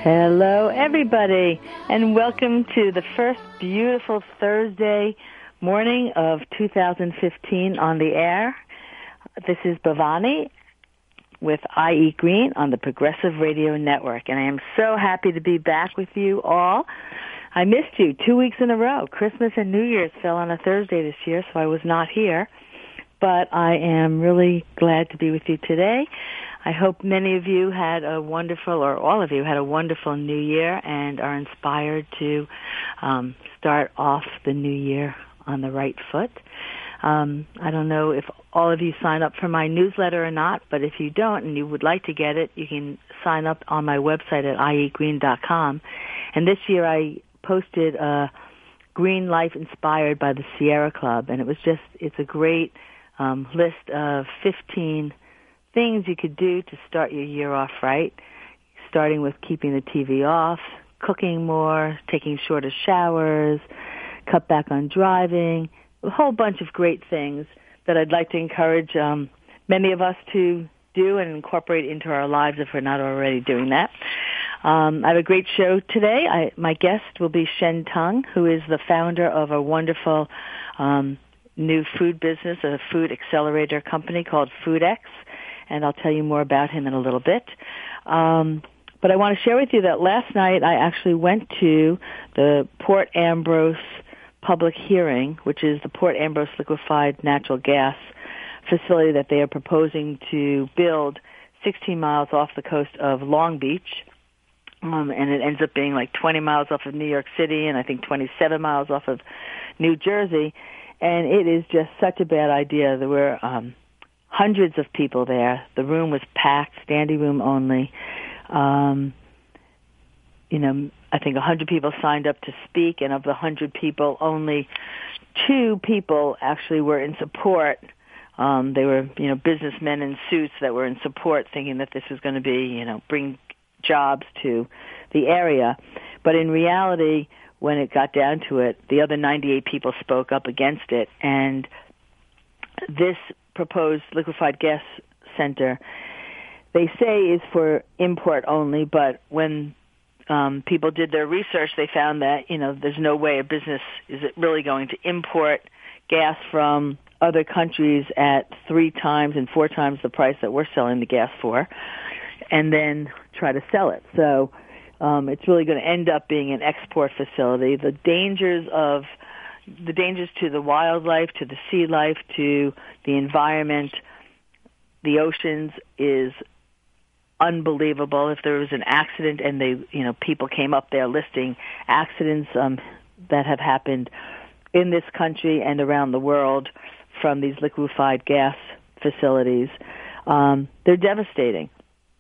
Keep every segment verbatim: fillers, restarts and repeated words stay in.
Hello, everybody, and welcome to the first beautiful Thursday morning of two thousand fifteen on the air. This is Bhavani with I Eat Green on the Progressive Radio Network, and I am so happy to be back with you all. I missed you two weeks in a row. Christmas and New Year's fell on a Thursday this year, so I was not here, but I am really glad to be with you today. I hope many of you had a wonderful, or all of you had a wonderful New Year and are inspired to um, start off the New Year on the right foot. Um, I don't know if all of you sign up for my newsletter or not, but if you don't and you would like to get it, you can sign up on my website at i eat green dot com. And this year I posted a Green Life inspired by the Sierra Club, and it was just, it's a great um, list of fifteen things you could do to start your year off right, starting with keeping the T V off, cooking more, taking shorter showers, cut back on driving, a whole bunch of great things that I'd like to encourage um, many of us to do and incorporate into our lives if we're not already doing that. Um, I have a great show today. I, my guest will be Shen Tung, who is the founder of a wonderful um, new food business, a food accelerator company called FoodX. And I'll tell you more about him in a little bit. Um, but I want to share with you that last night I actually went to the Port Ambrose public hearing, which is the Port Ambrose liquefied natural gas facility that they are proposing to build sixteen miles off the coast of Long Beach. Um, and it ends up being like twenty miles off of New York City and I think twenty-seven miles off of New Jersey. And it is just such a bad idea. There were Um, hundreds of people there. The room was packed, standing room only. Um, you know, I think one hundred people signed up to speak, and of the one hundred people, only two people actually were in support. Um, they were, you know, businessmen in suits that were in support, thinking that this was going to be, you know, bring jobs to the area. But in reality, when it got down to it, the other ninety-eight people spoke up against it, and this proposed liquefied gas center, they say is for import only, but when um, people did their research, they found that, you know, there's no way a business is really going to import gas from other countries at three times and four times the price that we're selling the gas for, and then try to sell it. So um, it's really going to end up being an export facility. The dangers of the dangers to the wildlife, to the sea life, to the environment, the oceans is unbelievable. If there was an accident and they, you know, people came up there listing accidents um, that have happened in this country and around the world from these liquefied gas facilities, um, they're devastating.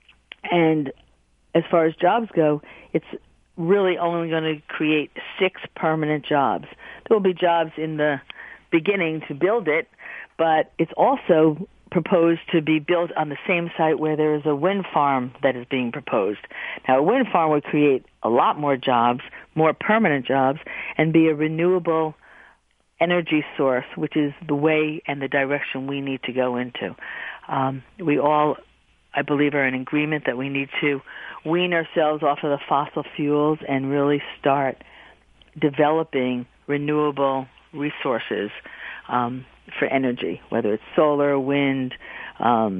And as far as jobs go, it's really only going to create six permanent jobs. There will be jobs in the beginning to build it, but it's also proposed to be built on the same site where there is a wind farm that is being proposed. Now, a wind farm would create a lot more jobs, more permanent jobs, and be a renewable energy source, which is the way and the direction we need to go into. Um, we all, I believe, are in agreement that we need to wean ourselves off of the fossil fuels and really start developing renewable resources um, for energy, whether it's solar, wind, um,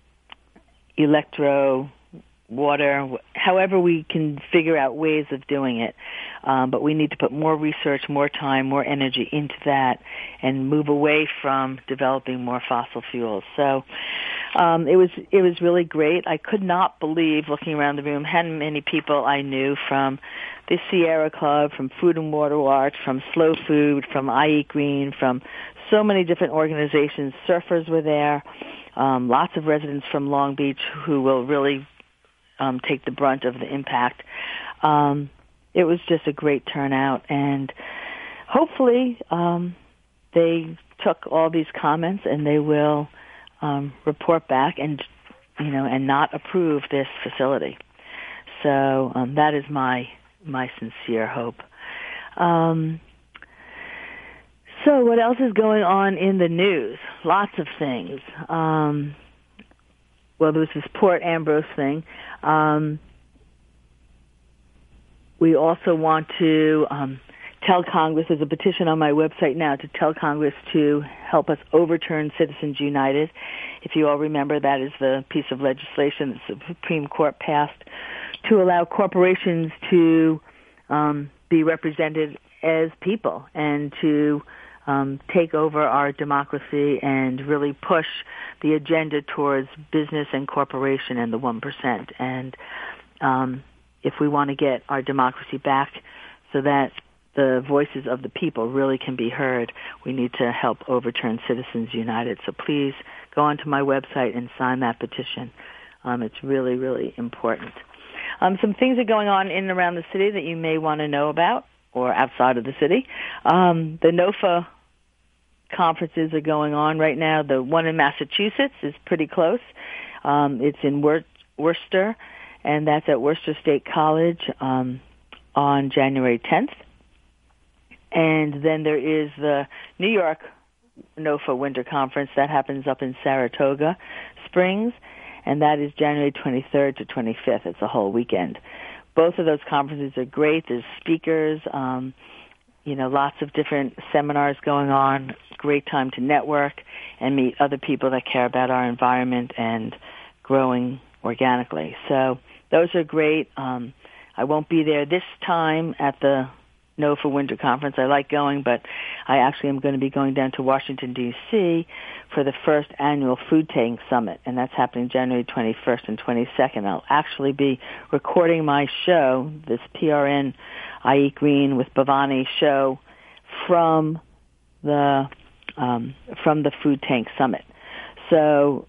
electro, water, however we can figure out ways of doing it. Um, but we need to put more research, more time, more energy into that and move away from developing more fossil fuels. So um, it was it was really great. I could not believe, looking around the room, how many people I knew from the Sierra Club, from Food and Water Watch, from Slow Food, from I Eat Green, from so many different organizations. Surfers were there, um, lots of residents from Long Beach who will really um, take the brunt of the impact. Um, it was just a great turnout, and hopefully um, they took all these comments and they will um, report back and, you know, and not approve this facility. So um, that is my my sincere hope. Um, so what else is going on in the news? Lots of things. Um, well, there was this Port Ambrose thing. Um, we also want to um, tell Congress, there's a petition on my website now to tell Congress to help us overturn Citizens United. If you all remember, that is the piece of legislation that the Supreme Court passed to allow corporations to um, be represented as people and to um, take over our democracy and really push the agenda towards business and corporation and the one percent. And um, if we want to get our democracy back so that the voices of the people really can be heard, we need to help overturn Citizens United. So please go onto my website and sign that petition. Um, it's really, really important. Um, some things are going on in and around the city that you may want to know about, or outside of the city. Um, the NOFA conferences are going on right now. The one in Massachusetts is pretty close. Um, it's in Wor- Worcester, and that's at Worcester State College um, on January tenth. And then there is the New York NOFA Winter Conference that happens up in Saratoga Springs, and that is January twenty-third to twenty-fifth. It's a whole weekend. Both of those conferences are great. There's speakers, um, you know, lots of different seminars going on. Great time to network and meet other people that care about our environment and growing organically. So those are great. Um, I won't be there this time at the NOFA Winter Conference. I like going, but I actually am going to be going down to Washington, D C for the first annual Food Tank Summit, and that's happening January twenty-first and twenty-second. I'll actually be recording my show, this P R N I Eat Green with Bhavani show, from the um, from the Food Tank Summit. So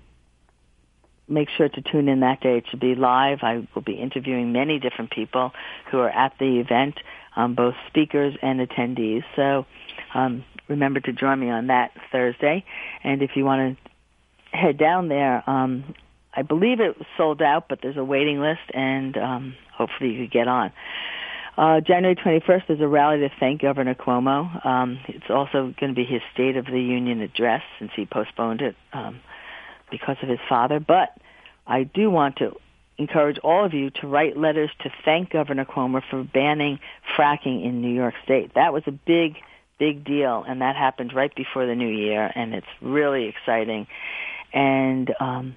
make sure to tune in that day. It should be live. I will be interviewing many different people who are at the event, um, both speakers and attendees. So um, remember to join me on that Thursday. And if you want to head down there, um, I believe it was sold out, but there's a waiting list, and um, hopefully you could get on. Uh, January twenty-first, there's a rally to thank Governor Cuomo. Um, it's also going to be his State of the Union address, since he postponed it um, because of his father. But I do want to encourage all of you to write letters to thank Governor Cuomo for banning fracking in New York State. That was a big, big deal, and that happened right before the new year, and it's really exciting. And um,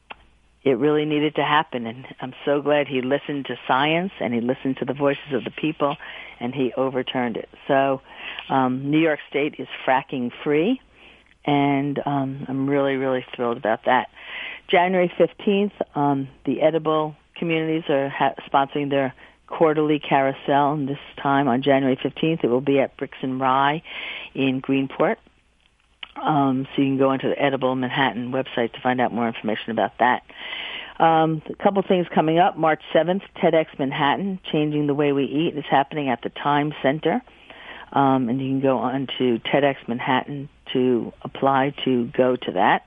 it really needed to happen, and I'm so glad he listened to science and he listened to the voices of the people, and he overturned it. So um, New York State is fracking free, and um, I'm really, really thrilled about that. January fifteenth, um, the edible communities are ha- sponsoring their quarterly carousel, and this time on January fifteenth it will be at Bricks and Rye in Greenport. Um, so you can go into the Edible Manhattan website to find out more information about that. Um, a couple things coming up. March seventh, TEDx Manhattan, Changing the Way We Eat, is happening at the Time Center. Um, and you can go on to TEDx Manhattan to apply to go to that.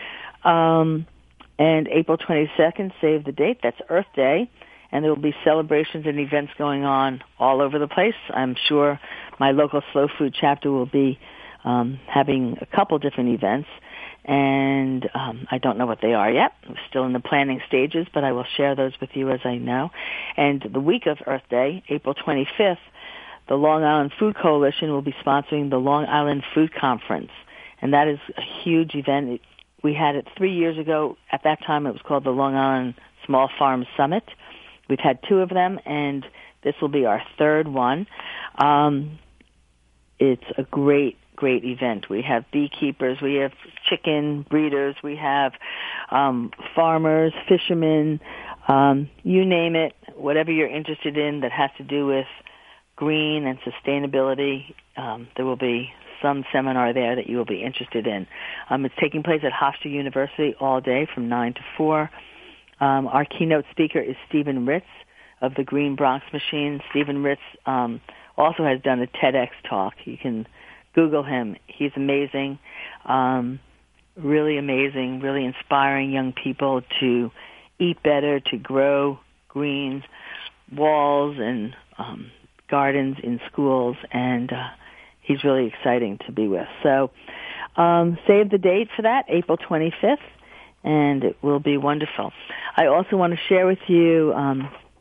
Um, and April twenty-second, save the date, that's Earth Day. And there will be celebrations and events going on all over the place. I'm sure my local Slow Food chapter will be Um, having a couple different events, and um, I don't know what they are yet. We're still in the planning stages, but I will share those with you as I know. And the week of Earth Day, April twenty-fifth, the Long Island Food Coalition will be sponsoring the Long Island Food Conference, and that is a huge event. We had it three years ago. At that time, it was called the Long Island Small Farm Summit. We've had two of them, and this will be our third one. Um, it's a great great event. We have beekeepers, we have chicken breeders, we have um, farmers, fishermen, um, you name it, whatever you're interested in that has to do with green and sustainability, um, there will be some seminar there that you will be interested in. Um, it's taking place at Hofstra University all day from nine to four. Um, our keynote speaker is Stephen Ritz of the Green Bronx Machine. Stephen Ritz um, also has done a TEDx talk. You can Google him. He's amazing, um, really amazing, really inspiring young people to eat better, to grow green walls and um, gardens in schools, and uh, he's really exciting to be with. So um, save the date for that, April twenty-fifth, and it will be wonderful. I also want to share with you um,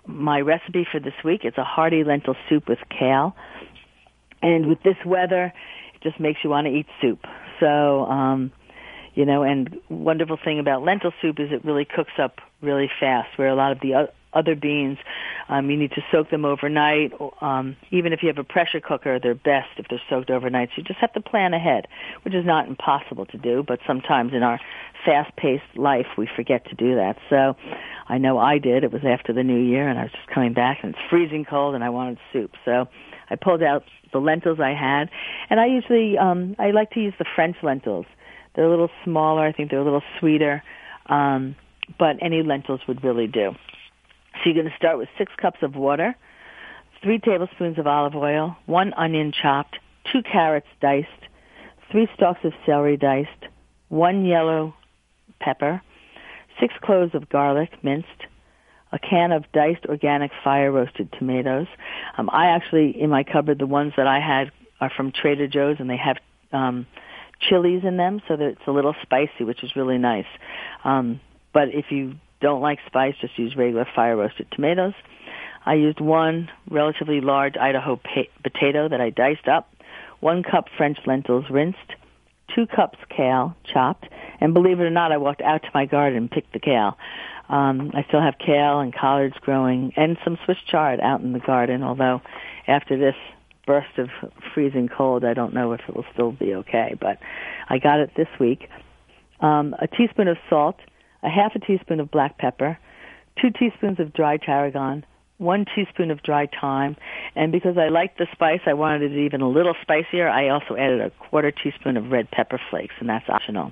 my recipe for this week. It's a hearty lentil soup with kale. And with this weather, it just makes you want to eat soup. So, um, you know, and wonderful thing about lentil soup is it really cooks up really fast, where a lot of the other beans, um, you need to soak them overnight. Um, even if you have a pressure cooker, they're best if they're soaked overnight. So you just have to plan ahead, which is not impossible to do, but sometimes in our fast-paced life, we forget to do that. So I know I did. It was after the new year, and I was just coming back, and it's freezing cold, and I wanted soup. So I pulled out the lentils I had, and I usually, um, I like to use the French lentils. They're a little smaller. I think they're a little sweeter, um, but any lentils would really do. So you're going to start with six cups of water, three tablespoons of olive oil, one onion chopped, two carrots diced, three stalks of celery diced, one yellow pepper, six cloves of garlic minced, a can of diced organic fire-roasted tomatoes. Um, I actually, in my cupboard, the ones that I had are from Trader Joe's, and they have um, chilies in them, so that it's a little spicy, which is really nice. Um, but if you don't like spice, just use regular fire-roasted tomatoes. I used one relatively large Idaho pa- potato that I diced up, one cup French lentils rinsed, two cups kale chopped, and believe it or not, I walked out to my garden and picked the kale. Um, I still have kale and collards growing and some Swiss chard out in the garden, although after this burst of freezing cold, I don't know if it will still be okay, but I got it this week. Um, a teaspoon of salt, a half a teaspoon of black pepper, two teaspoons of dry tarragon, one teaspoon of dry thyme, and because I liked the spice, I wanted it even a little spicier, I also added a quarter teaspoon of red pepper flakes, and that's optional.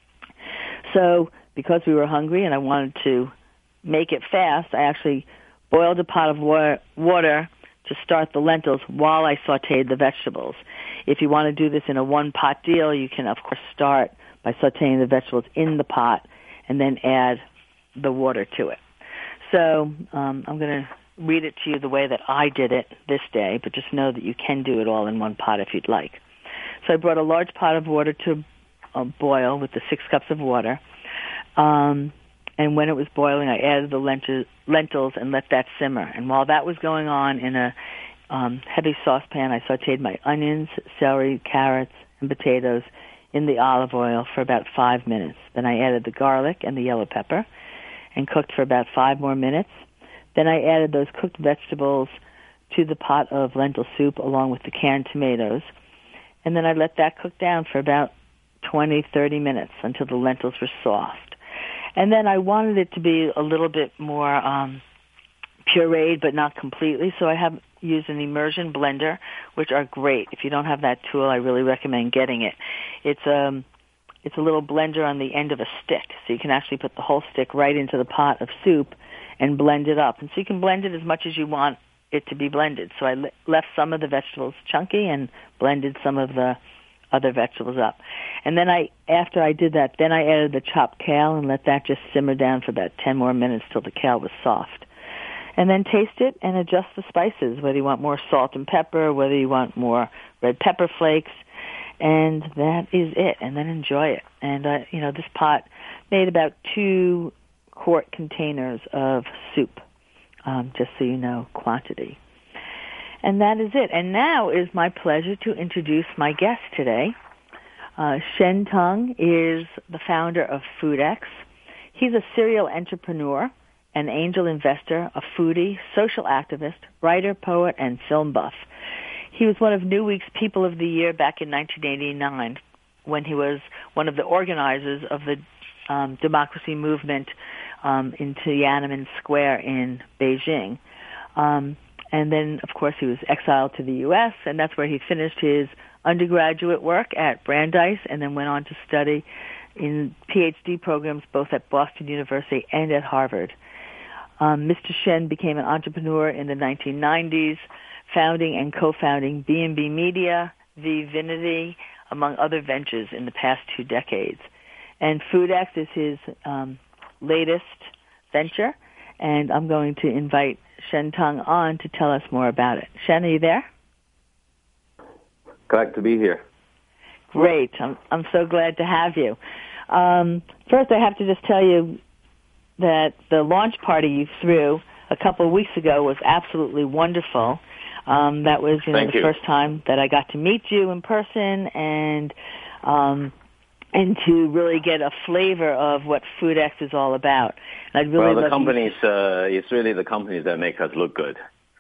So because we were hungry and I wanted to make it fast, I actually boiled a pot of wa- water to start the lentils while I sautéed the vegetables. If you want to do this in a one-pot deal, you can, of course, start by sautéing the vegetables in the pot and then add the water to it. So um, I'm going to read it to you the way that I did it this day, but just know that you can do it all in one pot if you'd like. So I brought a large pot of water to uh, boil with the six cups of water. Um, and when it was boiling, I added the lent- lentils and let that simmer. And while that was going on in a um, heavy saucepan, I sautéed my onions, celery, carrots, and potatoes in the olive oil for about five minutes. Then I added the garlic and the yellow pepper and cooked for about five more minutes. Then I added those cooked vegetables to the pot of lentil soup along with the canned tomatoes. And then I let that cook down for about twenty, thirty minutes until the lentils were soft. And then I wanted it to be a little bit more um, pureed, but not completely. So I have used an immersion blender, which are great. If you don't have that tool, I really recommend getting it. It's um, it's a little blender on the end of a stick, so you can actually put the whole stick right into the pot of soup and blend it up. And so you can blend it as much as you want it to be blended. So I le- left some of the vegetables chunky and blended some of the other vegetables up. And then I, after I did that, then I added the chopped kale and let that just simmer down for about ten more minutes till the kale was soft. And then taste it and adjust the spices, whether you want more salt and pepper, whether you want more red pepper flakes, and that is it. And then enjoy it. And, uh, you know, this pot made about two quart containers of soup, um, just so you know quantity. And that is it. And now it is my pleasure to introduce my guest today. Uh, Shen Tung is the founder of FoodX. He's a serial entrepreneur, an angel investor, a foodie, social activist, writer, poet, and film buff. He was one of Newsweek's People of the Year back in nineteen eighty-nine when he was one of the organizers of the um, democracy movement um, in Tiananmen Square in Beijing. Um, And then, of course, he was exiled to the U S, and that's where he finished his undergraduate work at Brandeis and then went on to study in P H D programs both at Boston University and at Harvard. Um, Mister Shen became an entrepreneur in the nineteen nineties, founding and co-founding B and B Media, Vvinity, among other ventures in the past two decades. And FoodX is his um, latest venture, and I'm going to invite Shen Tung on to tell us more about it. Shen, are you there? Glad to be here. Great. I'm, I'm so glad to have you. Um, first, I have to just tell you that the launch party you threw a couple of weeks ago was absolutely wonderful. Um, that was you know, Thank the you. first time that I got to meet you in person and um, and to really get a flavor of what FoodX is all about. And I'd really well, the love companies, you... uh, it's really the companies that make us look good.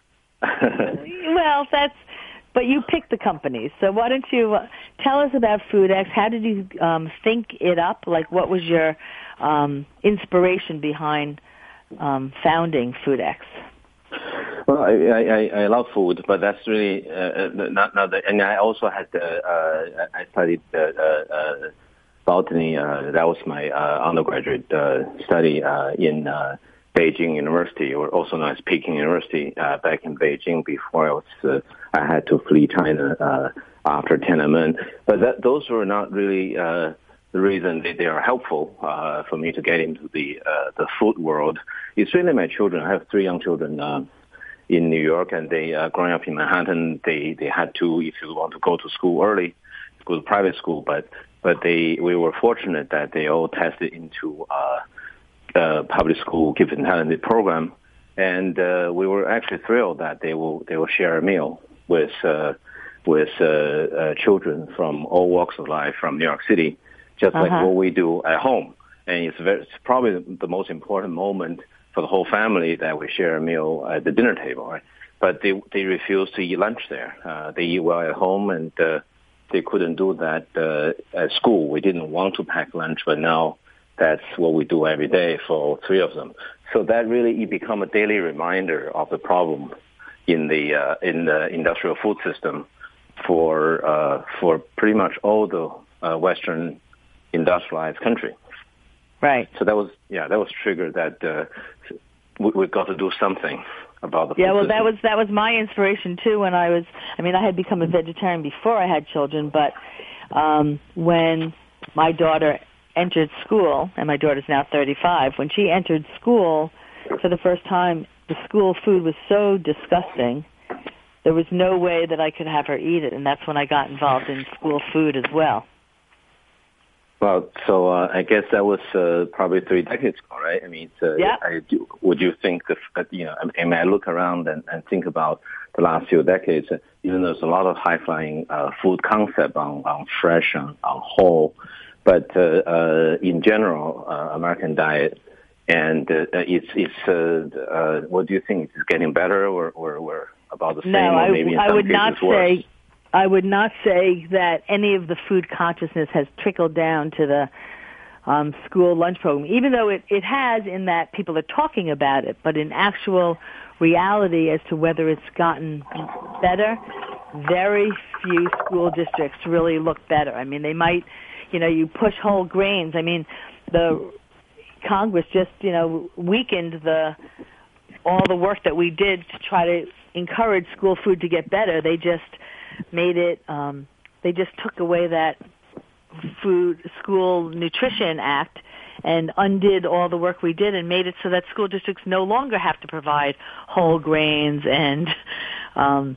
Well, that's, but you picked the companies. So why don't you uh, tell us about FoodX? How did you um, think it up? Like, what was your um, inspiration behind um, founding FoodX? Well, I, I, I love food, but that's really uh, not, not the, and I also had, uh, uh, I studied uh, uh, botany. Uh, that was my uh, undergraduate uh, study uh, in uh, Beijing University, or also known as Peking University, uh, back in Beijing before I was, uh, I had to flee China uh, after Tiananmen. But that, those were not really uh, the reason they, they are helpful uh, for me to get into the uh, the food world. It's really my children. I have three young children uh, in New York, and they uh, growing up in Manhattan. They they had to, if you want to go to school early, go to private school. But but they we were fortunate that they all tested into uh, uh, public school gifted talented program, and uh, we were actually thrilled that they will they will share a meal with uh, with uh, uh, children from all walks of life from New York City, just uh-huh. like what we do at home. And it's, very, it's probably the most important moment for the whole family that we share a meal at the dinner table, right? But they they refuse to eat lunch there. Uh, they eat well at home, and uh, they couldn't do that uh, at school. We didn't want to pack lunch, but now that's what we do every day for all three of them. So that really it become a daily reminder of the problem in the uh, in the industrial food system for uh, for pretty much all the uh, Western industrialized country. Right. So that was, yeah, that was triggered that uh, we, we got to do something about the food Yeah, well, system. that was that was my inspiration too. When I was, I mean, I had become a vegetarian before I had children, but um, when my daughter entered school, and my daughter's now thirty-five, when she entered school for the first time, the school food was so disgusting. There was no way that I could have her eat it, and that's when I got involved in school food as well. Well, so uh, I guess that was uh, probably three decades ago, right? I mean, uh, yeah. I do, would you think that, you know, I mean, I look around and, and think about the last few decades, uh, even though there's a lot of high-flying uh, food concept on, on fresh, on, on whole, but uh, uh, in general, uh, American diet, and uh, it's, it's uh, uh, what do you think? Is it getting better or, or, or about the same, no, or maybe I, in some I would cases not worse? say. I would not say that any of the food consciousness has trickled down to the um, school lunch program, even though it, it has in that people are talking about it, but in actual reality as to whether it's gotten better, very few school districts really look better. I mean, they might, you know, you push whole grains. I mean, the Congress just, you know, weakened the all the work that we did to try to encourage school food to get better. They just made it, um, they just took away that food, School Nutrition Act and undid all the work we did and made it so that school districts no longer have to provide whole grains and, um,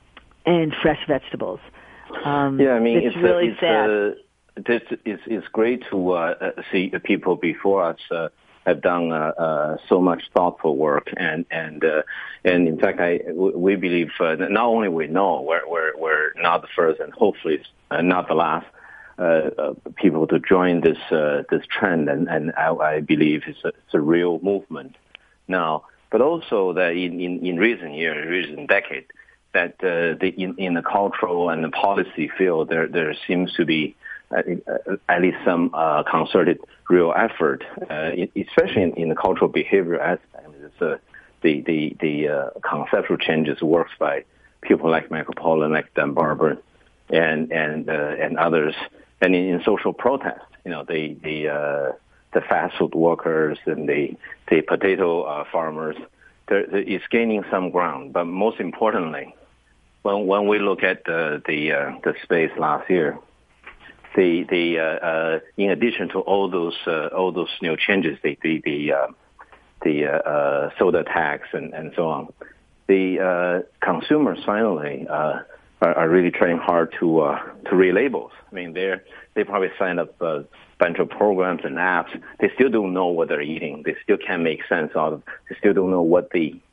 and fresh vegetables. Um, yeah, I mean, it's, it's really uh, it's, sad. Uh, this is, it's great to uh, see the people before us uh, have done uh, uh, so much thoughtful work, and and uh, and in fact, I we believe uh, not only we know we're we're we're not the first, and hopefully uh, not the last uh, uh, people to join this uh, this trend, and and I, I believe it's a, it's a real movement now. But also that in in, in recent years, recent decade, that uh, the in, in the cultural and the policy field, there there seems to be Uh, at least some uh, concerted real effort, uh, especially in, in the cultural behavior aspect. I mean, it's, uh, the the the uh, conceptual changes works by people like Michael Pollan, like Dan Barber, and and uh, and others, and in, in social protest, you know, the the uh, the fast food workers and the the potato uh, farmers, it's gaining some ground. But most importantly, when when we look at the the uh, the space last year. The the uh, uh, in addition to all those uh, all those you know changes, the the the uh, the uh, uh, soda tax and, and so on, the uh, consumers finally uh, are, are really trying hard to uh, to read labels. I mean, they they probably sign up a bunch of programs and apps. They still don't know what they're eating. They still can't make sense out of. They still don't know what the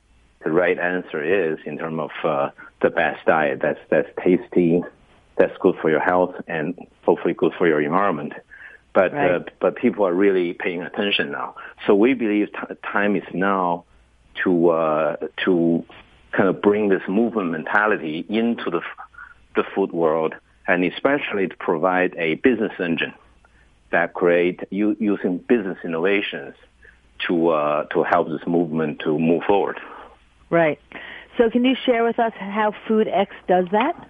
the right answer is in terms of uh, the best diet that's that's tasty, that's good for your health, and hopefully good for your environment. But right. uh, but people are really paying attention now. So we believe t- time is now to uh, to kind of bring this movement mentality into the the food world, and especially to provide a business engine that create u- using business innovations to uh, to help this movement to move forward. Right. So can you share with us how FoodX does that?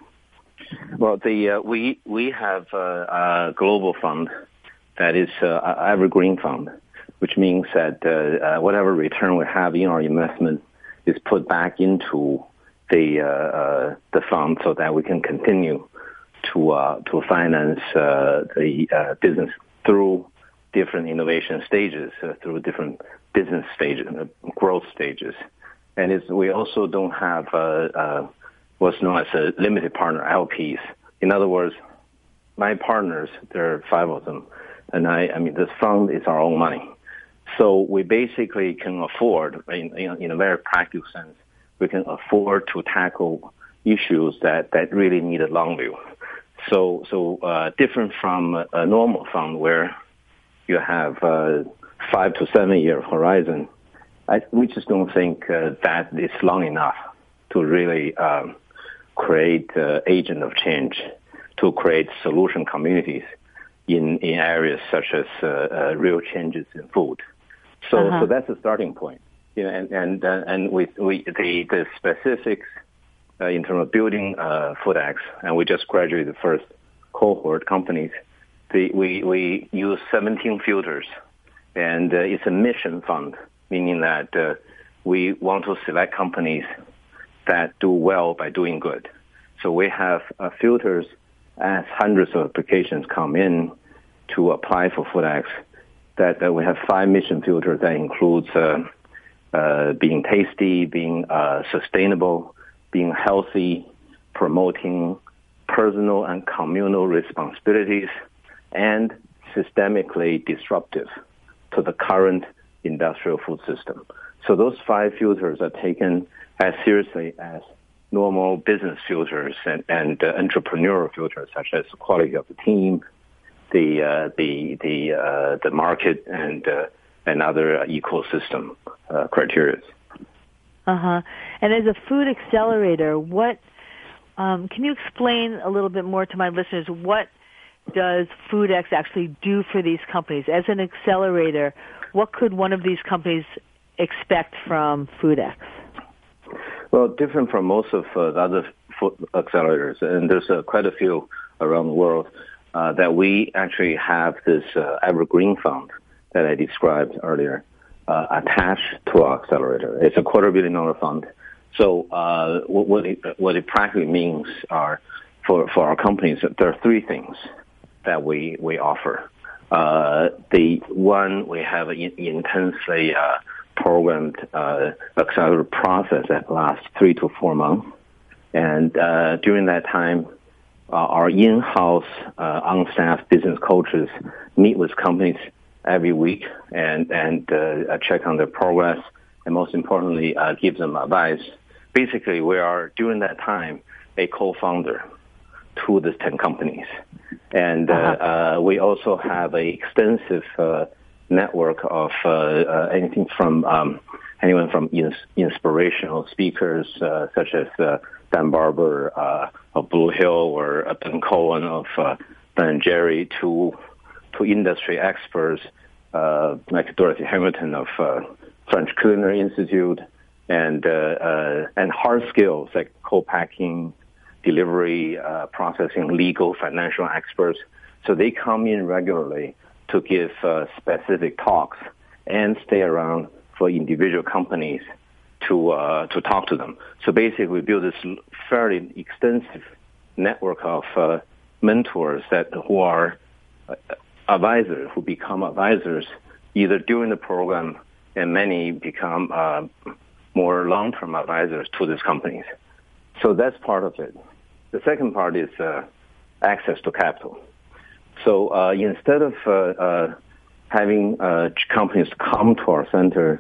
Well, the uh, we we have a, a global fund that is uh, an evergreen fund, which means that uh, uh, whatever return we have in our investment is put back into the uh, uh, the fund so that we can continue to uh, to finance uh, the uh, business through different innovation stages, uh, through different business stages, uh, growth stages, and it's, we also don't have uh, uh, what's known as a limited partner L Ps. In other words, my partners, there are five of them, and I, I mean, this fund is our own money. So we basically can afford, in, in, in a very practical sense, we can afford to tackle issues that, that really need a long view. So, so uh, different from a, a normal fund where you have a five to seven year horizon, I, we just don't think uh, that is long enough to really um, create uh, agent of change, to create solution communities in, in areas such as uh, uh, real changes in food. So, uh-huh. so that's the starting point. You know, and and uh, and we we the the specifics uh, in terms of building uh, FoodX, and we just graduated the first cohort companies. The, we we use seventeen filters, and uh, it's a mission fund, meaning that uh, we want to select companies that do well by doing good. So we have uh, filters as hundreds of applications come in to apply for FoodX. That, that we have five mission filters that includes uh, uh, being tasty, being uh, sustainable, being healthy, promoting personal and communal responsibilities, and systemically disruptive to the current industrial food system. So those five filters are taken as seriously as normal business filters and, and uh, entrepreneurial filters, such as the quality of the team, the uh, the the uh, the market, and uh, and other ecosystem uh, criteria. Uh huh. And as a food accelerator, what um, can you explain a little bit more to my listeners? What does FoodX actually do for these companies? As an accelerator, what could one of these companies expect from FoodX? Well, different from most of uh, the other food accelerators, and there's uh, quite a few around the world, uh, that we actually have this uh, evergreen fund that I described earlier uh, attached to our accelerator. It's a quarter billion dollar fund. So uh, what, it, what it practically means are for, for our companies, there are three things that we, we offer. Uh, the one, we have an intensely uh, programmed uh, accelerator process that lasts three to four months. And uh, during that time, uh, our in-house, uh, on-staff business coaches meet with companies every week and, and uh, check on their progress, and most importantly, uh, give them advice. Basically, we are, during that time, a co-founder to the ten companies. And uh, uh, we also have an extensive uh, network of uh, uh, anything from um, anyone from ins- inspirational speakers uh, such as uh, Dan Barber uh, of Blue Hill, or uh, Ben Cohen of uh, Ben and Jerry, to to industry experts uh, like Dorothy Hamilton of uh, French Culinary Institute, and uh, uh, and hard skills like co-packing, delivery, uh, processing, legal, financial experts. So they come in regularly to give uh, specific talks and stay around for individual companies to uh, to talk to them. So basically, we build this fairly extensive network of uh, mentors that who are uh, advisors, who become advisors either during the program, and many become uh, more long-term advisors to these companies. So that's part of it. The second part is uh, access to capital. So uh, instead of uh, uh, having uh, companies come to our center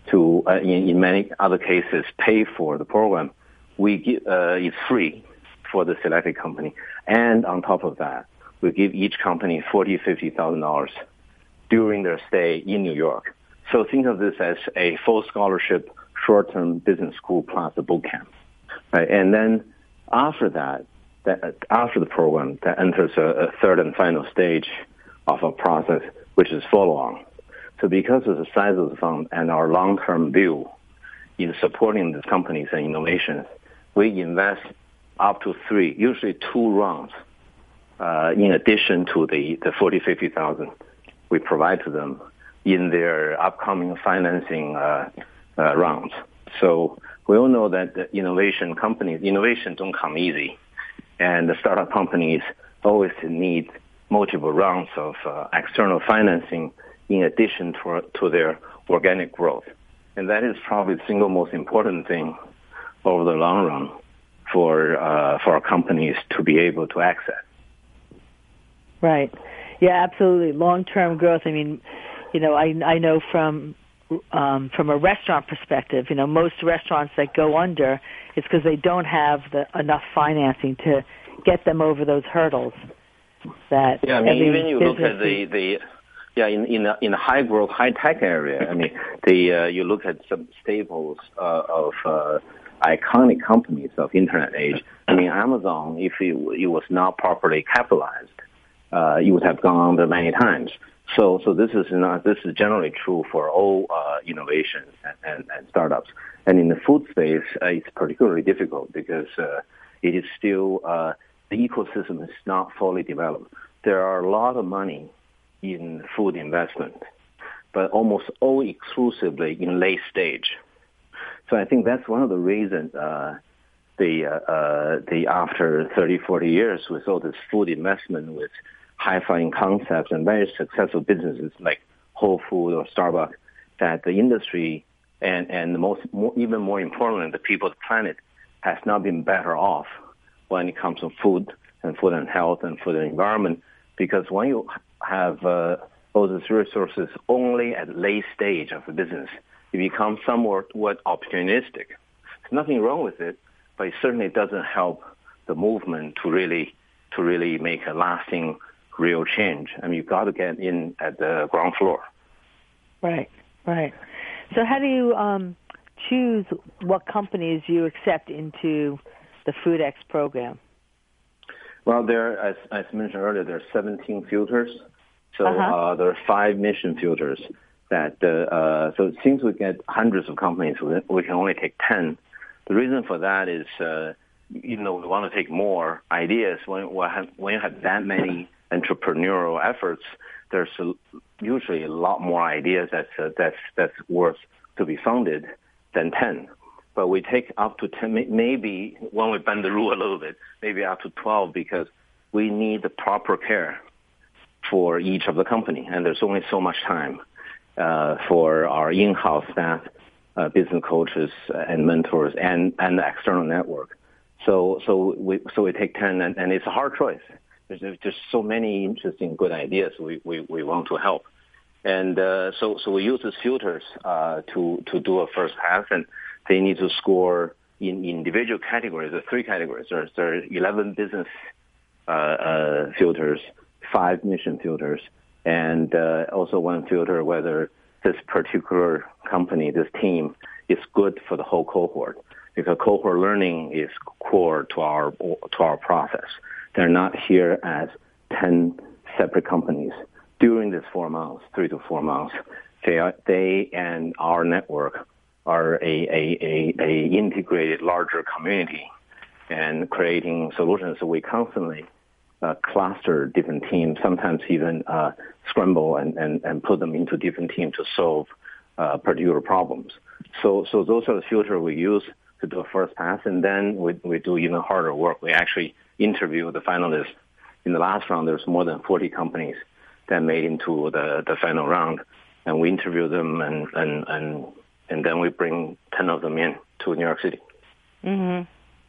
to, uh, in, in many other cases, pay for the program. We give, uh, it's free for the selected company. And on top of that, we give each company forty thousand dollars, fifty thousand dollars during their stay in New York. So think of this as a full scholarship, short-term business school plus a boot camp. Right? And then after that, that, after the program, that enters a, a third and final stage of a process, which is follow-on. So because of the size of the fund and our long-term view in supporting the companies and innovations, we invest up to three, usually two rounds, uh, in addition to the, the forty, fifty thousand we provide to them in their upcoming financing uh, uh, rounds. So we all know that the innovation companies, innovation don't come easy, and the startup companies always need multiple rounds of uh, external financing in addition to, to their organic growth. And that is probably the single most important thing over the long run for uh, for our companies to be able to access. Right. Yeah, absolutely. Long-term growth. I mean, you know, I I know from um, from a restaurant perspective, you know, most restaurants that go under, it's because they don't have the enough financing to get them over those hurdles. That yeah, I mean, even you look at the the yeah in in the, in the high growth, high tech area. I mean, the uh, you look at some staples uh, of uh, iconic companies of internet age. I mean, Amazon, if it, it was not properly capitalized, uh, it would have gone under many times. So, so this is not this is generally true for all uh, innovations and, and, and startups. And in the food space, uh, it's particularly difficult because uh, it is still uh, the ecosystem is not fully developed. There are a lot of money in food investment, but almost all exclusively in late stage. So I think that's one of the reasons uh, the uh, uh, the after thirty, forty years with all this food investment with high-flying concepts and very successful businesses like Whole Foods or Starbucks, that the industry and and the most more, even more importantly, the people of the planet has not been better off when it comes to food and food and health and food and environment, because when you have uh, all these resources only at late stage of the business, it becomes somewhat what opportunistic. There's nothing wrong with it, but it certainly doesn't help the movement to really to really make a lasting, real change. I mean, you've got to get in at the ground floor. Right, right. So how do you um, choose what companies you accept into the FoodX program? Well, there, as, as mentioned earlier, there are seventeen filters. So uh-huh. uh, there are five mission filters. That uh, uh, so since we get hundreds of companies, we can only take ten. The reason for that is, uh, you know, we want to take more ideas. When, when you have that many entrepreneurial efforts, there's a, usually a lot more ideas that's uh, that's that's worth to be funded than ten. But we take up to ten, maybe when we bend the rule a little bit, maybe up to twelve, because we need the proper care for each of the company, and there's only so much time uh, for our in-house staff, uh, business coaches, and mentors, and and the external network. So so we so we take ten, and, and it's a hard choice. There's just so many interesting, good ideas we, we, we want to help. And uh, so so we use these filters uh, to, to do a first pass, and they need to score in individual categories. There are three categories. There's, there are eleven business uh, uh, filters, five mission filters, and uh, also one filter whether this particular company, this team, is good for the whole cohort. Because cohort learning is core to our to our process. They're not here as ten separate companies. During this four months, three to four months, they are, they and our network are a, a, a, a integrated larger community and creating solutions. So we constantly uh, cluster different teams, sometimes even uh, scramble and, and, and put them into different teams to solve uh, particular problems. So so those are the filters we use to do a first pass, and then we, we do even harder work. We actually interview the finalists. In the last round, there's more than forty companies that made into the, the final round, and we interview them, and, and, and, and then we bring ten of them in to New York City. Mm-hmm.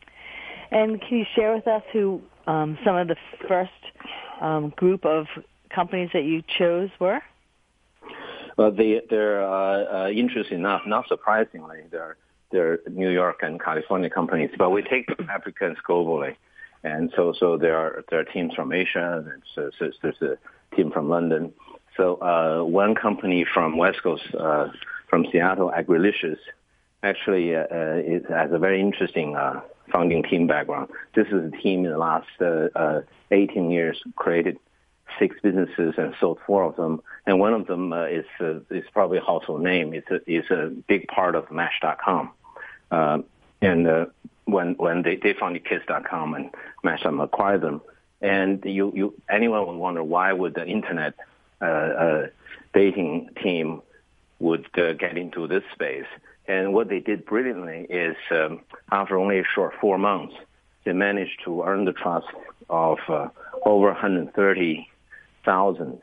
And can you share with us who um, some of the first um, group of companies that you chose were? Well, they, they're uh, uh, interesting enough, not surprisingly, they're, they're New York and California companies, but we take applicants globally. And so, so there are, there are teams from Asia, there's, there's, there's a team from London. So uh, one company from West Coast, uh, from Seattle, Agrilicious, actually uh, uh, it has a very interesting uh, founding team background. This is a team in the last uh, uh, eighteen years created six businesses and sold four of them, and one of them uh, is uh, is probably a household name. It's a, it's a big part of Match dot com. Uh, and uh, when when they, they founded Kiss dot com and Match dot com acquired them, and you, you anyone would wonder why would the internet uh, uh, dating team would uh, get into this space. And what they did brilliantly is, um, after only a short four months, they managed to earn the trust of uh, over one hundred thirty thousand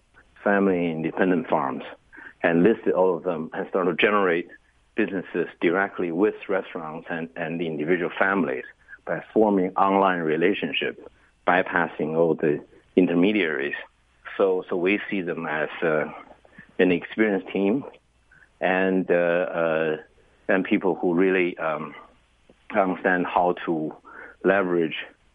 family independent farms, and listed all of them and started to generate businesses directly with restaurants and, and the individual families by forming online relationships, bypassing all the intermediaries. So, so we see them as uh, an experienced team. And uh, uh, and people who really um, understand how to leverage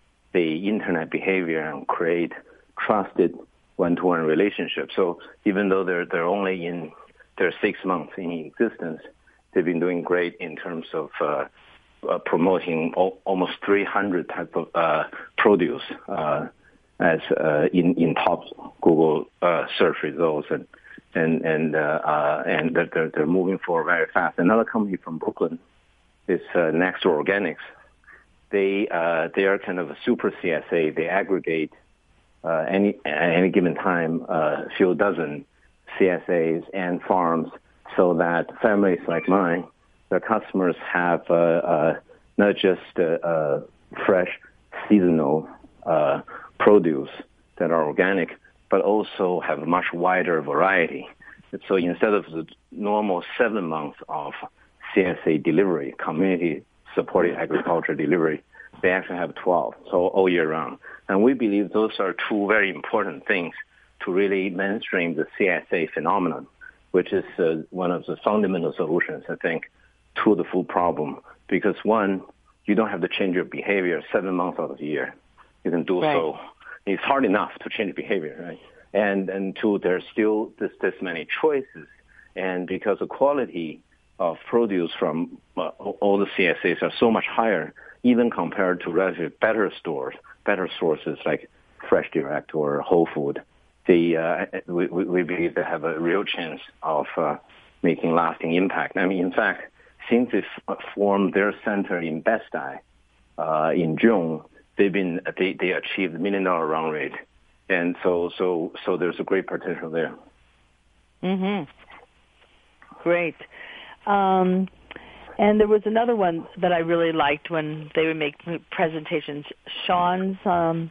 the internet behavior and create trusted one-to-one relationships. So even though they're they're only in their six months in existence, they've been doing great in terms of uh, uh, promoting al- almost three hundred type of uh, produce uh, as uh, in in top Google uh, search results and. And and uh, uh, and they're they're moving forward very fast. Another company from Brooklyn is uh, Next Door Organics. They uh, they are kind of a super C S A. They aggregate uh, any at any given time uh, a few dozen C S As and farms, so that families like mine, their customers have uh, uh, not just uh, uh, fresh seasonal uh, produce that are organic, but also have a much wider variety. So instead of the normal seven months of C S A delivery, community-supported agriculture delivery, they actually have twelve, so all year round. And we believe those are two very important things to really mainstream the C S A phenomenon, which is uh, one of the fundamental solutions, I think, to the food problem. Because one, you don't have to change your behavior seven months out of the year. You can do right. so. It's hard enough to change behavior, right? And and two, there's still this this many choices, and because the quality of produce from uh, all the C S As are so much higher, even compared to relatively better stores, better sources like Fresh Direct or Whole Food, the uh, we we believe they have a real chance of uh, making lasting impact. I mean, in fact, since they f- formed their center in Best-Eye uh, in June, they've been they, they achieved million dollar run rate, and so so so there's a great potential there. Mhm. Great. Um, and there was another one that I really liked when they would make presentations. Sean's um,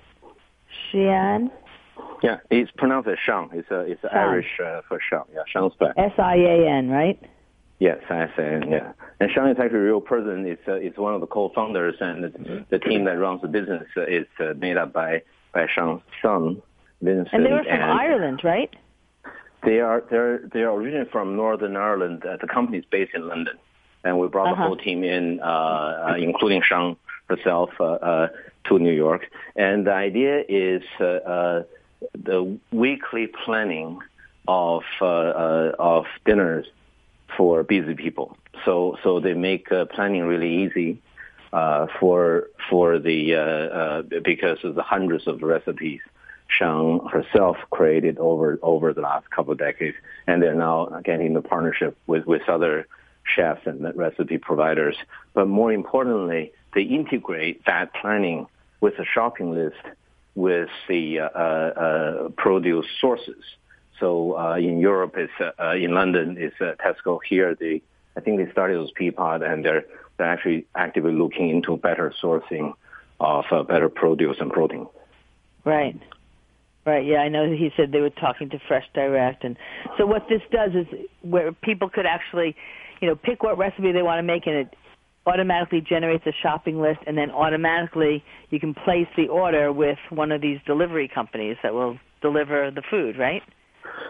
Xi'an. Yeah, it's pronounced as Shang. It's a it's Shang. Irish uh, for Shang. Yeah, Shang's back. S I A N, right? Yes, I say, yeah. And Shang is actually a real person. It's uh, it's one of the co-founders, and the, mm-hmm. the team that runs the business uh, is uh, made up by by Shang's son, Vincent. And they were from Ireland, right? They are they're they are originally from Northern Ireland. Uh, the company is based in London, and we brought uh-huh. the whole team in, uh, uh, including Shang herself, uh, uh, to New York. And the idea is uh, uh, the weekly planning of uh, uh, of dinners for busy people. So so they make uh, planning really easy uh, for for the uh, uh, because of the hundreds of recipes Shang herself created over over the last couple of decades, and they're now getting the partnership with, with other chefs and recipe providers. But more importantly, they integrate that planning with a shopping list with the uh, uh, produce sources. So uh, in Europe, it's uh, in London, it's uh, Tesco. Here, they I think they started with Peapod, and they're they're actually actively looking into better sourcing of uh, better produce and protein. Right, right. Yeah, I know he said they were talking to Fresh Direct, and so what this does is where people could actually, you know, pick what recipe they want to make, and it automatically generates a shopping list, and then automatically you can place the order with one of these delivery companies that will deliver the food, right?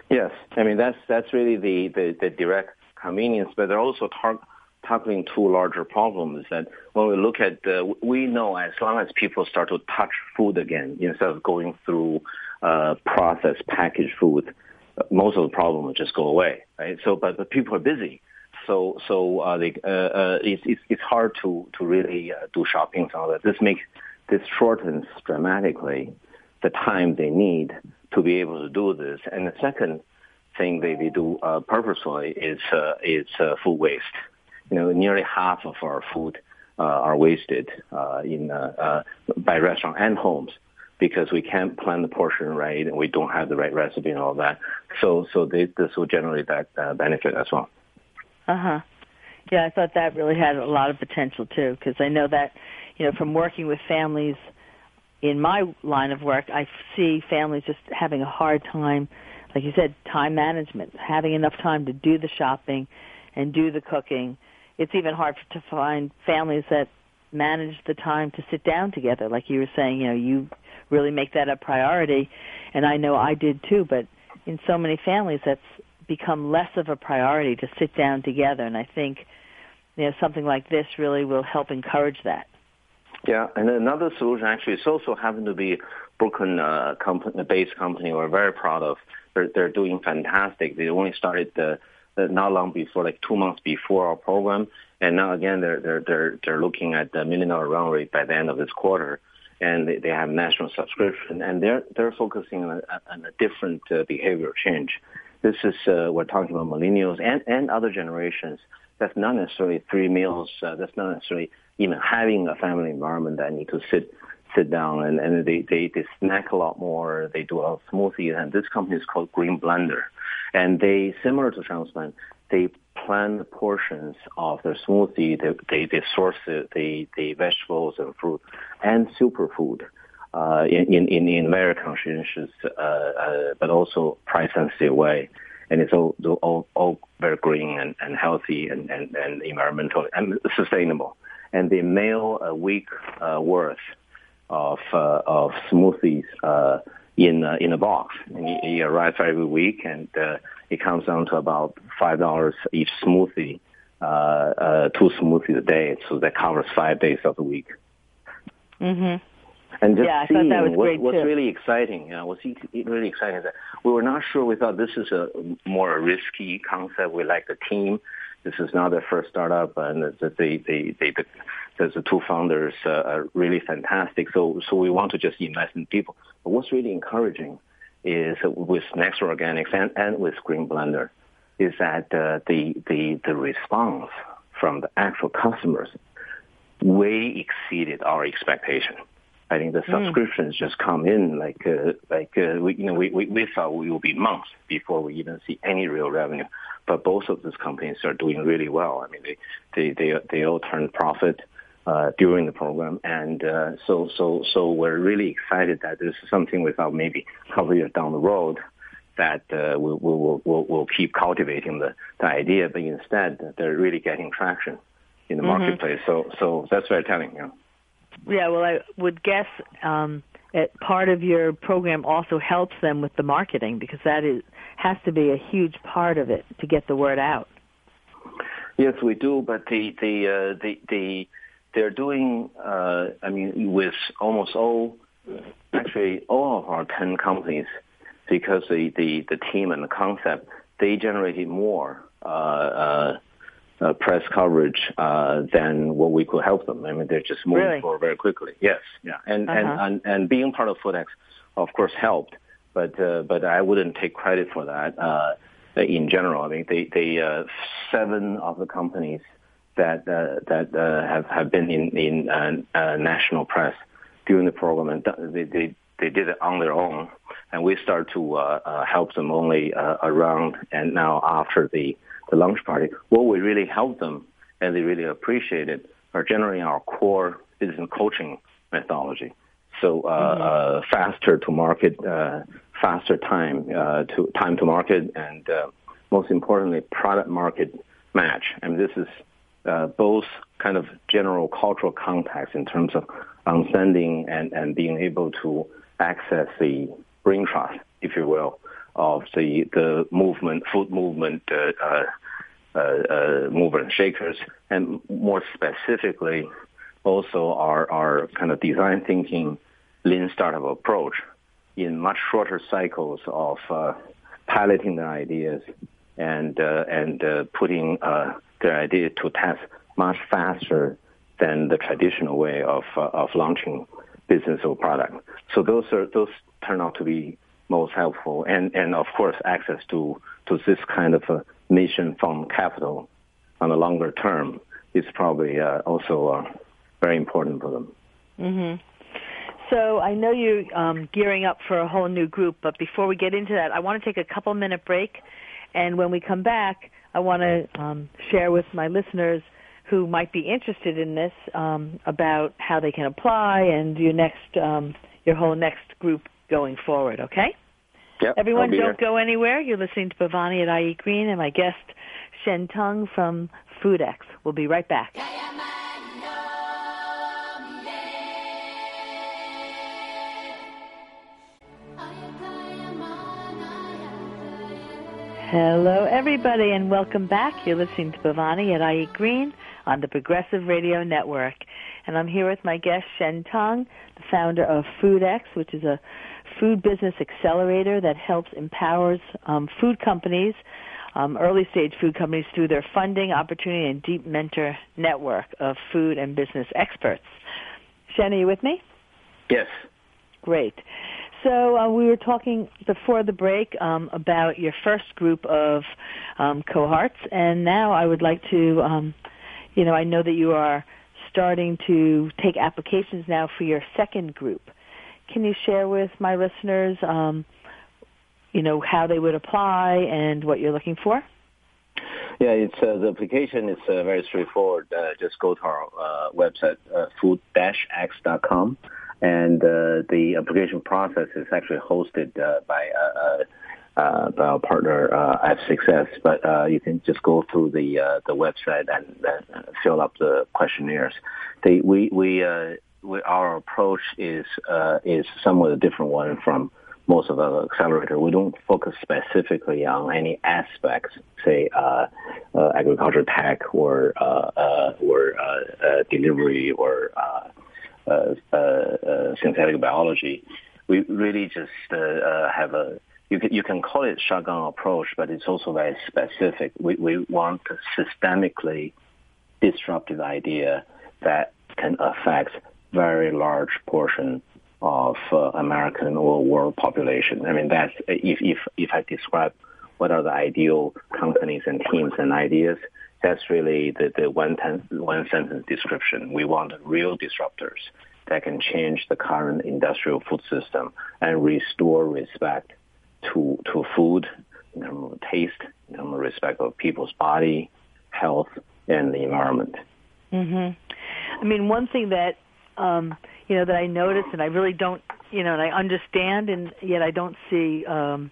Yes, I mean that's that's really the, the, the direct convenience, but they're also tar- tackling two larger problems. That when we look at, uh, we know as long as people start to touch food again instead of going through uh, processed packaged food, most of the problem will just go away, right? So, but, but people are busy. So, so uh, they, uh, uh, it's, it's it's hard to to really uh, do shopping and all that. This makes this shortens dramatically the time they need to be able to do this. And the second thing they, they do uh, purposefully is uh, is uh, food waste. You know, nearly half of our food uh, are wasted uh, in uh, uh, by restaurant and homes because we can't plan the portion right and we don't have the right recipe and all that. So, so they, this will generate that uh, benefit as well. Uh-huh. Yeah, I thought that really had a lot of potential, too, because I know that, you know, from working with families in my line of work, I see families just having a hard time, like you said, time management, having enough time to do the shopping and do the cooking. It's even hard to find families that manage the time to sit down together. Like you were saying, you know, you really make that a priority, and I know I did, too, but in so many families that's become less of a priority to sit down together, and I think, you know, something like this really will help encourage that. Yeah, and another solution actually is also happen to be Brooklyn uh, company, based company we're very proud of. They're, they're doing fantastic. They only started the, the not long before, like two months before our program, and now again they're they're they're they're looking at the million dollar run rate by the end of this quarter, and they, they have national subscription, and they're they're focusing on a, on a different uh, behavioral change. This is, uh, we're talking about millennials and, and other generations. That's not necessarily three meals. Uh, that's not necessarily even having a family environment that need to sit sit down, and, and they, they, they snack a lot more. They do a lot of smoothies, and this company is called Green Blender. And they, similar to Transplant, they plan the portions of their smoothie. They, they, they source the, the, the vegetables and fruit and superfood. Uh, in, in, in very conscientious, uh, uh, but also price-sensitive way. And it's all, all, all very green and, and healthy and, and, and environmental and sustainable. And they mail a week uh, worth of uh, of smoothies uh, in uh, in a box. And it, it arrives every week, and uh, it comes down to about five dollars each smoothie, uh, uh, two smoothies a day. So that covers five days of the week. Mm-hmm. And just yeah, seeing that was what, what's too. really exciting, you know, what's really exciting is that we were not sure. We thought this is a more risky concept. We like the team. This is not their first startup, and the the the, the, the, the two founders uh, are really fantastic. So so we want to just invest in people. But what's really encouraging is with Next Organics and, and with Green Blender is that uh, the the the response from the actual customers way exceeded our expectation. I think the subscriptions mm. just come in like uh, like uh, we you know we, we we thought we will be months before we even see any real revenue, but both of these companies are doing really well. I mean they they they, they all turned profit uh, during the program, and uh, so so so we're really excited that this is something we thought maybe a couple of years down the road that uh, we'll, we'll we'll we'll keep cultivating the, the idea, but instead they're really getting traction in the mm-hmm. marketplace. So so that's very telling, you know. Yeah, well, I would guess um, that part of your program also helps them with the marketing, because that is has to be a huge part of it to get the word out. Yes, we do, but the the uh, the, the they're doing. Uh, I mean, with almost all, actually all of our ten companies, because the the, the team and the concept, they generated more. Uh, uh, Uh, press coverage uh, than what we could help them. I mean, they're just moving really? forward very quickly. Yes, yeah, and, uh-huh. and and and being part of FoodX, of course, helped. But uh, but I wouldn't take credit for that. Uh, in general, I mean, they they uh, seven of the companies that uh, that uh, have have been in in uh, uh, national press during the program, and they they they did it on their own, and we start to uh, uh, help them only uh, around and now after the. the launch party. What we really help them and they really appreciate it are generating our core business coaching methodology. So uh, mm-hmm. uh, faster to market, uh, faster time uh, to time to market, and uh, most importantly, product market match. And this is uh, both kind of general cultural context in terms of understanding and, and being able to access the brain trust, if you will, of the the movement, food movement, uh, uh, uh, uh, mover and shakers, and more specifically, also our our kind of design thinking, lean startup approach in much shorter cycles of uh, piloting their ideas and uh, and uh, putting uh, their idea to test much faster than the traditional way of uh, of launching business or product. So those are those turn out to be most helpful, and and of course access to to this kind of a mission from capital on a longer term is probably uh, also uh, very important for them. Mm-hmm. So I know you're um, gearing up for a whole new group, but before we get into that, I want to take a couple minute break, and when we come back, I want to um, share with my listeners who might be interested in this um, about how they can apply and your next, um, your whole next group going forward. Okay? Yep, Everyone, don't here. go anywhere. You're listening to Bhavani at I Eat Green, and my guest Shen Tung from FoodX. We'll be right back. Hello, everybody, and welcome back. You're listening to Bhavani at I Eat Green on the Progressive Radio Network. And I'm here with my guest, Shen Tung, the founder of FoodX, which is a food business accelerator that helps empowers um, food companies, um, early-stage food companies, through their funding, opportunity, and deep mentor network of food and business experts. Shen, are you with me? Yes. Great. So uh, we were talking before the break um, about your first group of um, cohorts, and now I would like to, um, you know, I know that you are starting to take applications now for your second group. Can you share with my listeners, um, you know, how they would apply and what you're looking for? Yeah, it's uh, the application is uh, very straightforward. Uh, just go to our uh, website, uh, food dash x dot com. And uh, the application process is actually hosted uh, by, uh, uh, by our partner uh, F six S, but uh, you can just go through the uh, the website and uh, fill up the questionnaires. They, we we, uh, we our approach is uh, is somewhat a different one from most of our accelerator. We don't focus specifically on any aspects, say uh, uh, agriculture tech or uh, uh, or uh, uh, delivery or uh, Uh, uh, uh, synthetic biology. We really just uh, uh, have a, you can, you can call it shotgun approach, but it's also very specific. We, we want a systemically disruptive idea that can affect very large portion of uh, American or world population. I mean, that's, if, if, if I describe what are the ideal companies and teams and ideas, that's really the, the one, ten, one sentence description. We want real disruptors that can change the current industrial food system and restore respect to to food in terms of taste, in terms of respect of people's body, health, and the environment. Mm-hmm. I mean, one thing that um, you know that I notice, and I really don't, you know, and I understand, and yet I don't see um,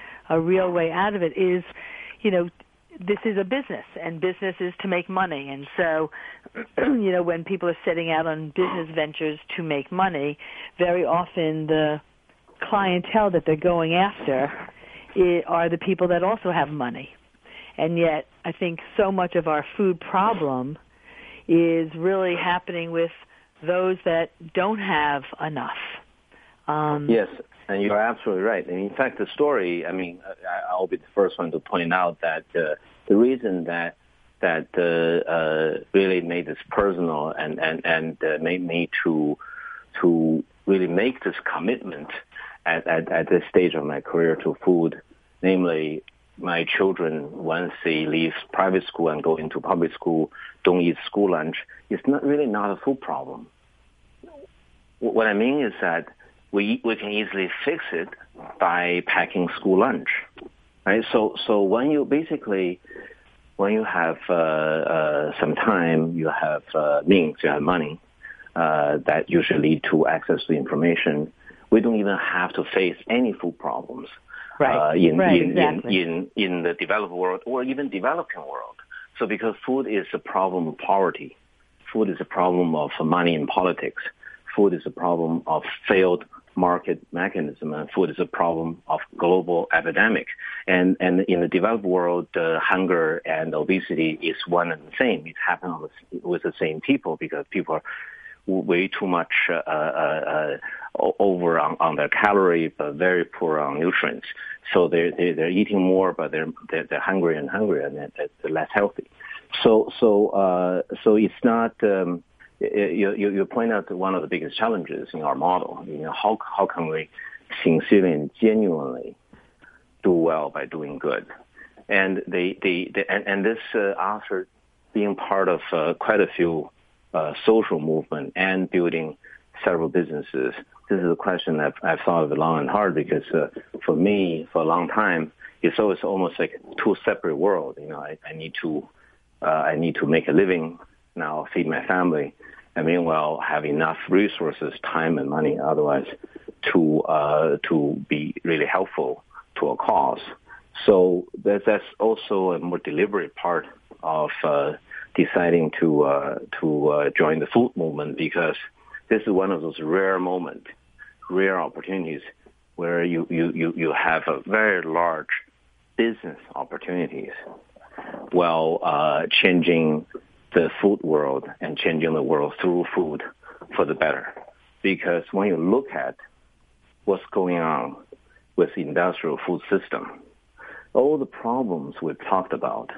a real way out of it is, you know, this is a business, and business is to make money. And so, you know, when people are setting out on business ventures to make money, very often the clientele that they're going after are the people that also have money. And yet, I think so much of our food problem is really happening with those that don't have enough. Um, yes. And you're absolutely right. And in fact, the story, I mean, I'll be the first one to point out that uh, the reason that that uh, uh, really made this personal and, and, and uh, made me to to really make this commitment at, at, at this stage of my career to food, namely my children, once they leave private school and go into public school, don't eat school lunch, it's not really not a food problem. What I mean is that We we can easily fix it by packing school lunch, right? So so when you basically when you have uh, uh, some time, you have uh, means, you have money uh, that usually lead to access to information. We don't even have to face any food problems right. uh, in, right, in, exactly. in in in the developed world or even developing world. So because food is a problem of poverty, food is a problem of money in politics. Food is a problem of failed market mechanism, and food is a problem of global epidemic. And, and in the developed world, uh, hunger and obesity is one and the same. It happens with the same people because people are way too much uh, uh, uh, over on, on their calorie, but very poor on nutrients. So they're, they're, they're eating more, but they're, they're, they're hungry and hungry and they're less healthy. So, so, uh, so it's not, um, you, you, you point out one of the biggest challenges in our model. You know, how, how can we sincerely and genuinely do well by doing good? And they, they, they and, and this, uh, after being part of, uh, quite a few, uh, social movement and building several businesses, this is a question I've, I've thought of long and hard because, uh, for me, for a long time, it's always almost like two separate worlds. You know, I, I need to, Uh, I need to make a living now, feed my family, and meanwhile have enough resources, time, and money, otherwise, to uh, to be really helpful to a cause. So that's, that's also a more deliberate part of uh, deciding to uh, to uh, join the food movement because this is one of those rare moments, rare opportunities where you you you, you have a very large business opportunities while uh, changing the food world and changing the world through food for the better. Because when you look at what's going on with the industrial food system, all the problems we've talked about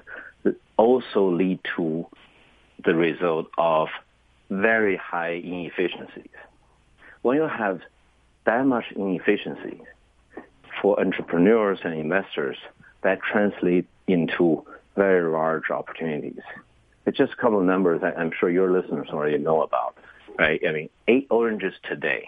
also lead to the result of very high inefficiencies. When you have that much inefficiency for entrepreneurs and investors, that translates into very large opportunities. It's just a couple of numbers that I'm sure your listeners already know about, right? I mean, eight oranges today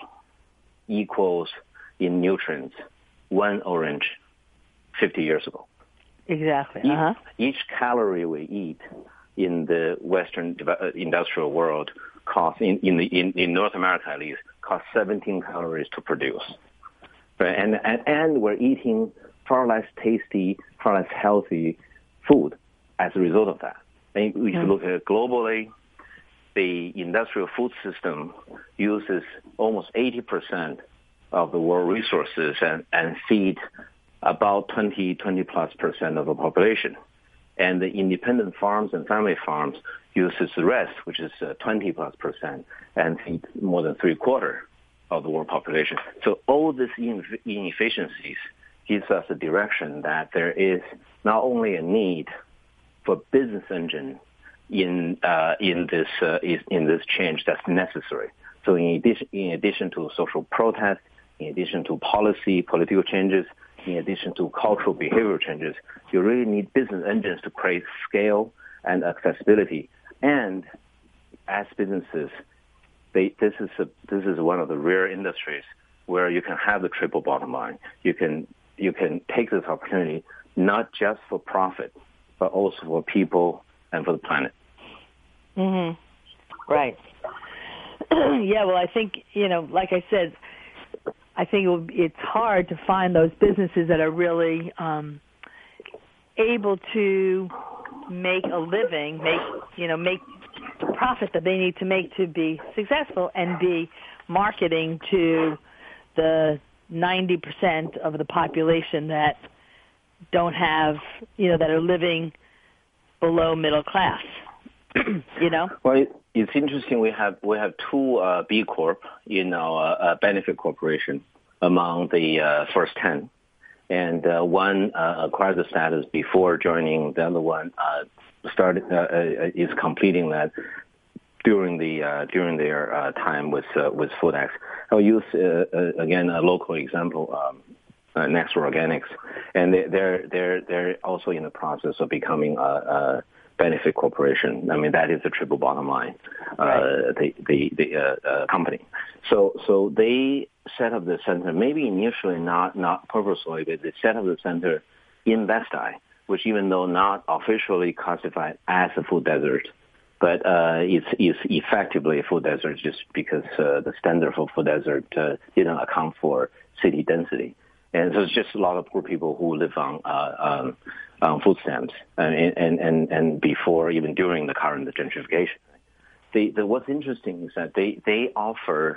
equals in nutrients one orange fifty years ago. Exactly. Uh-huh. Each, each calorie we eat in the Western industrial world costs, in, in, the, in, in North America at least, costs seventeen calories to produce. Right? And, and, and we're eating far less tasty, far less healthy food as a result of that. And if you look at it globally, the industrial food system uses almost eighty percent of the world resources and, and feed about twenty, twenty plus percent of the population. And the independent farms and family farms uses the rest, which is uh, twenty plus percent, and feed more than three quarter of the world population. So all these inefficiencies gives us a direction that there is not only a need for business engine in uh, in this uh, in this change that's necessary. So in addition, in addition to social protest, in addition to policy, political changes, in addition to cultural behavioral changes, you really need business engines to create scale and accessibility. And as businesses, they, this is a, this is one of the rare industries where you can have the triple bottom line. You can you can take this opportunity not just for profit, but also for people and for the planet. Mm-hmm. Right. Yeah, well, I think, you know, like I said, I think it will, it's hard to find those businesses that are really um, able to make a living, make, you know, make the profit that they need to make to be successful and be marketing to the ninety percent of the population that don't have, you know, that are living below middle class, you know? Well, it, it's interesting. We have we have two uh, B Corp in our uh, benefit corporation among the uh, first ten, and uh, one uh, acquired the status before joining. The other one uh, started uh, uh, is completing that during the uh, during their uh, time with uh, with FoodX. I'll use uh, uh, again a local example. Um, Uh, Next Organics, and they, they're they're they're also in the process of becoming a, a benefit corporation. I mean, that is the triple bottom line, uh, right. the the, the uh, uh, company. So so they set up the center, maybe initially not not purposely, but they set up the center in Best Eye, which even though not officially classified as a food desert, but uh, it's, it's effectively a food desert just because uh, the standard for food desert uh, didn't account for city density. And so it's just a lot of poor people who live on uh, um, on food stamps, and, and and and before even during the current gentrification. The, the what's interesting is that they they offer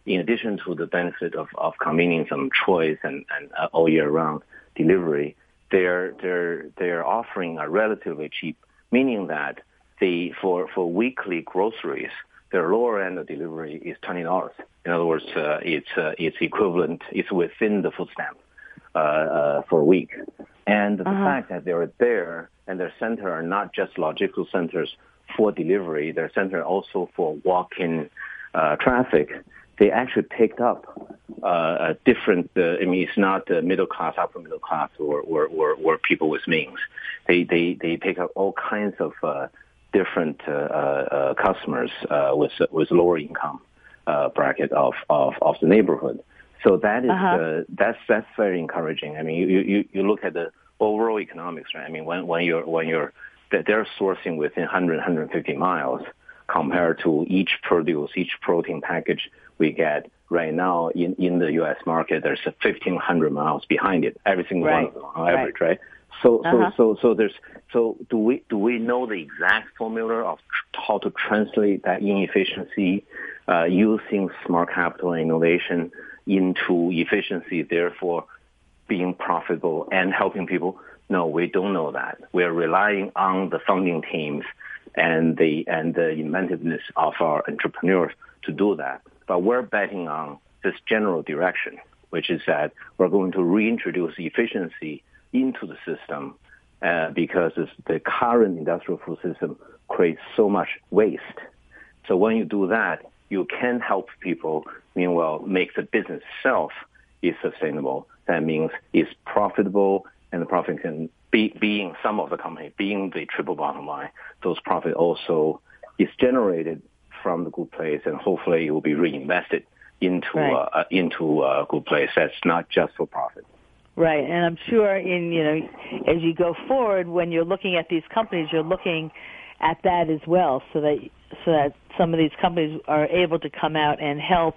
in addition to the benefit of, of convenience and choice and, and uh, all year round delivery, they're they're they're offering a relatively cheap, meaning that the for for weekly groceries, their lower end of delivery is twenty dollars. In other words, uh, it's uh, it's equivalent, it's within the food stamp uh, uh, for a week. And the uh-huh. fact that they're there and their center are not just logistical centers for delivery, their center also for walk-in uh, traffic. They actually picked up uh, a different, uh, I mean, it's not uh, middle class, upper middle class, or, or, or, or people with means. They, they, they pick up all kinds of uh, different uh, uh, customers uh, with, with lower income uh, bracket of, of, of the neighborhood. So that is, uh-huh. uh, that's, that's very encouraging. I mean, you, you, you look at the overall economics, right? I mean, when, when you're, when you're, they're sourcing within one hundred, one hundred fifty miles compared to each produce, each protein package we get right now in, in the U S market, there's a fifteen hundred miles behind it, every single right. one of them on average, right? right? So, uh-huh. so, so, so there's, so do we, do we know the exact formula of tr- how to translate that inefficiency, uh, using smart capital and innovation into efficiency, therefore being profitable and helping people? No, we don't know that. We're relying on the founding teams and the, and the inventiveness of our entrepreneurs to do that. But we're betting on this general direction, which is that we're going to reintroduce efficiency into the system uh, because the current industrial food system creates so much waste. So when you do that, you can help people, meanwhile, make the business itself is sustainable. That means it's profitable, and the profit can be, being some of the company, being the triple bottom line, those profit also is generated from the good place, and hopefully it will be reinvested into right. uh, into a good place. That's not just for profit. Right, and I'm sure in you know as you go forward, when you're looking at these companies, you're looking at that as well, so that so that some of these companies are able to come out and help,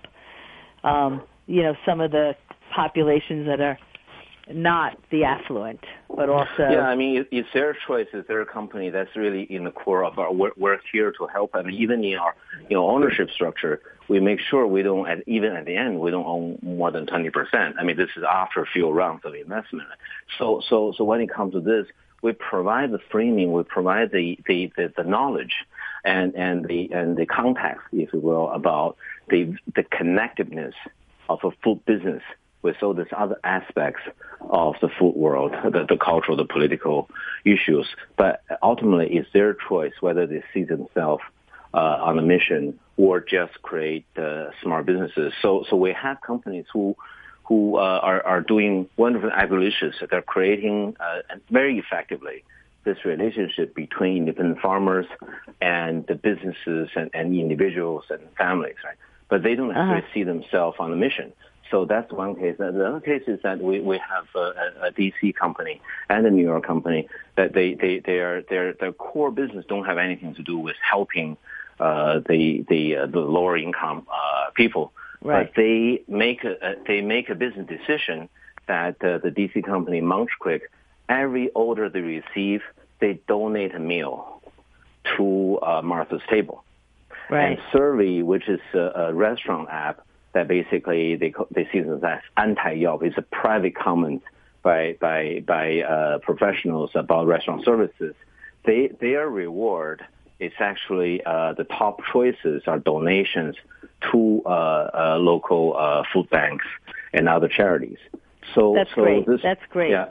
um, you know, some of the populations that are not the affluent, but also... Yeah, I mean, it's their choice. It's their company. That's really in the core of our work. We're here to help. I mean, even in our, you know, ownership structure, we make sure we don't, at, even at the end, we don't own more than twenty percent. I mean, this is after a few rounds of investment. So, so, so when it comes to this, we provide the framing, we provide the, the, the, the knowledge and, and the, and the context, if you will, about the, the connectiveness of a food business with all these other aspects of the food world, the, the cultural, the political issues. But ultimately, it's their choice whether they see themselves uh, on a mission or just create uh, smart businesses. So, so we have companies who who uh, are, are doing wonderful acquisitions. They're creating uh, very effectively this relationship between independent farmers and the businesses and, and individuals and families, right? But they don't necessarily uh-huh. see themselves on a mission. So that's one case. The other case is that we, we have a, a D C company and a New York company that they, they, they are, their, their core business don't have anything to do with helping uh, the, the, uh, the lower income uh, people. Right. But they make a, a, they make a business decision that uh, the D C company, Munch Quick, every order they receive, they donate a meal to uh, Martha's Table. Right. And Servy, which is a, a restaurant app, that basically they they see this as anti-Yelp. It's a private comment by by by uh, professionals about restaurant services. They their reward is actually uh, the top choices are donations to uh, uh, local uh, food banks and other charities. So that's so great. This, that's great. Yeah.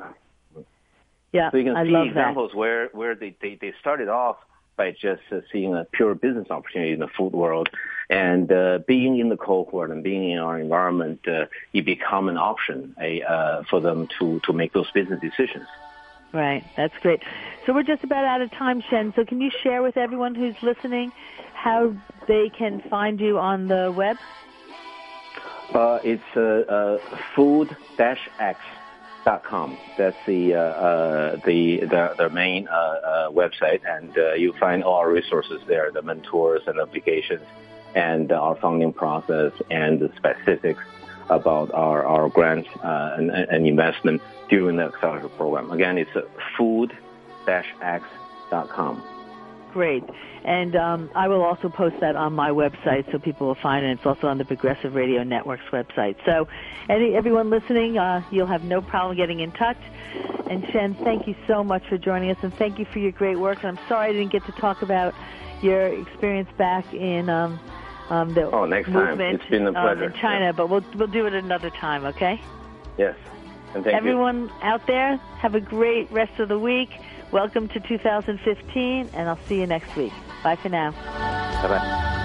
Yeah. So you can I see love examples that. where where they, they, they started off by just uh, seeing a pure business opportunity in the food world. And uh, being in the cohort and being in our environment, uh, it become an option a, uh, for them to, to make those business decisions. Right. That's great. So we're just about out of time, Shen. So can you share with everyone who's listening how they can find you on the web? Uh, it's uh, uh, food dash x dot com. That's the uh, uh, the, the the main uh, uh, website, and uh, you find all our resources there, the mentors and applications, and our funding process, and the specifics about our our grants uh, and, and investment during the accelerator program. Again, it's uh, food dash x dot com. Great. And um, I will also post that on my website so people will find it. It's also on the Progressive Radio Network's website. So any, everyone listening, uh, you'll have no problem getting in touch. And Shen, thank you so much for joining us, and thank you for your great work. And I'm sorry I didn't get to talk about your experience back in um, um, the oh, next movement time. It's been a pleasure. Um, in China, yeah. but we'll we'll do it another time, okay? Yes. And thank Everyone you. out there, have a great rest of the week. Welcome to two thousand fifteen, and I'll see you next week. Bye for now. Bye-bye.